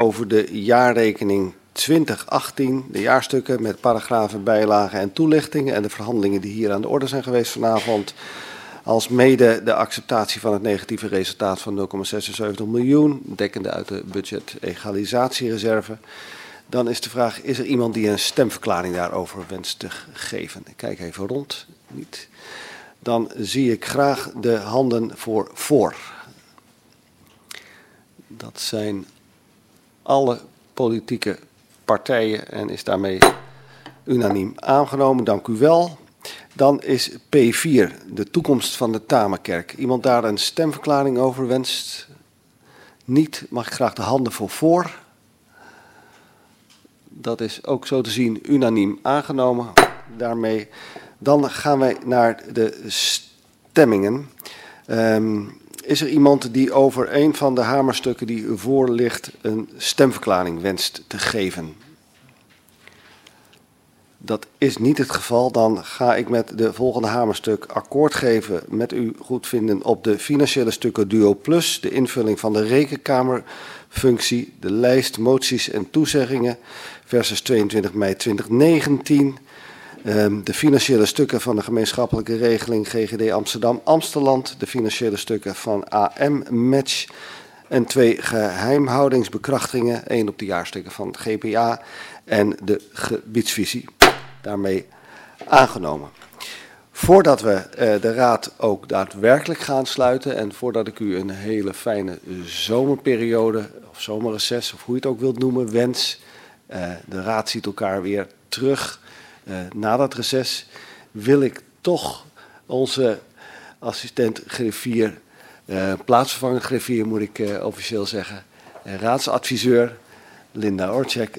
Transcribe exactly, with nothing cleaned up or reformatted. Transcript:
over de jaarrekening twintig achttien, de jaarstukken met paragrafen, bijlagen en toelichtingen en de verhandelingen die hier aan de orde zijn geweest vanavond, als mede de acceptatie van het negatieve resultaat van nul komma zesenzeventig miljoen, dekkende uit de budget-egalisatiereserve. Dan is de vraag, is er iemand die een stemverklaring daarover wenst te geven? Ik kijk even rond. Niet. Dan zie ik graag de handen voor voor. Dat zijn alle politieke partijen en is daarmee unaniem aangenomen. Dank u wel. Dan is P vier, de toekomst van de Tamerkerk. Iemand daar een stemverklaring over wenst? Niet. Mag ik graag de handen voor voor? Dat is ook zo te zien unaniem aangenomen. Daarmee. Dan gaan wij naar de stemmingen. Um, is er iemand die over een van de hamerstukken die u voor ligt een stemverklaring wenst te geven? Dat is niet het geval. Dan ga ik met de volgende hamerstuk akkoord geven met uw goedvinden op de financiële stukken Duo Plus, de invulling van de rekenkamerfunctie, de lijst moties en toezeggingen versus tweeëntwintig mei twintig negentien, um, de financiële stukken van de gemeenschappelijke regeling G G D Amsterdam-Amsteland, de financiële stukken van A M-match en twee geheimhoudingsbekrachtingen, één op de jaarstukken van het G P A en de gebiedsvisie. Daarmee aangenomen. Voordat we uh, de raad ook daadwerkelijk gaan sluiten en voordat ik u een hele fijne zomerperiode of zomerreces of hoe je het ook wilt noemen wens, uh, de raad ziet elkaar weer terug uh, na dat reces, wil ik toch onze assistent griffier, uh, plaatsvervangend griffier moet ik uh, officieel zeggen, uh, raadsadviseur Linda Orcek